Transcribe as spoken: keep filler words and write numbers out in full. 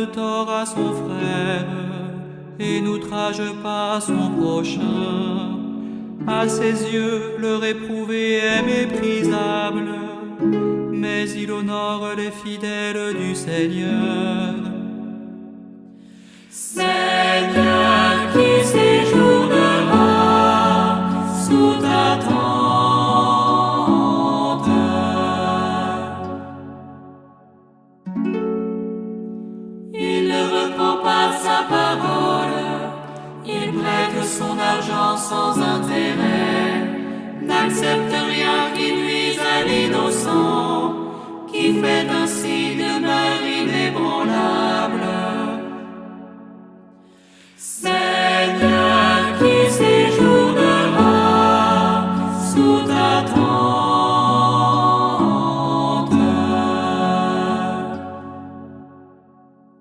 de tort à son frère et n'outrage pas son prochain. À ses yeux, le réprouvé est méprisable, mais il honore les fidèles du Seigneur. Seigneur, qui séjournera sous ta tente. Il ne reprend pas sa parole, il prête son argent sans intérêt, n'accepte rien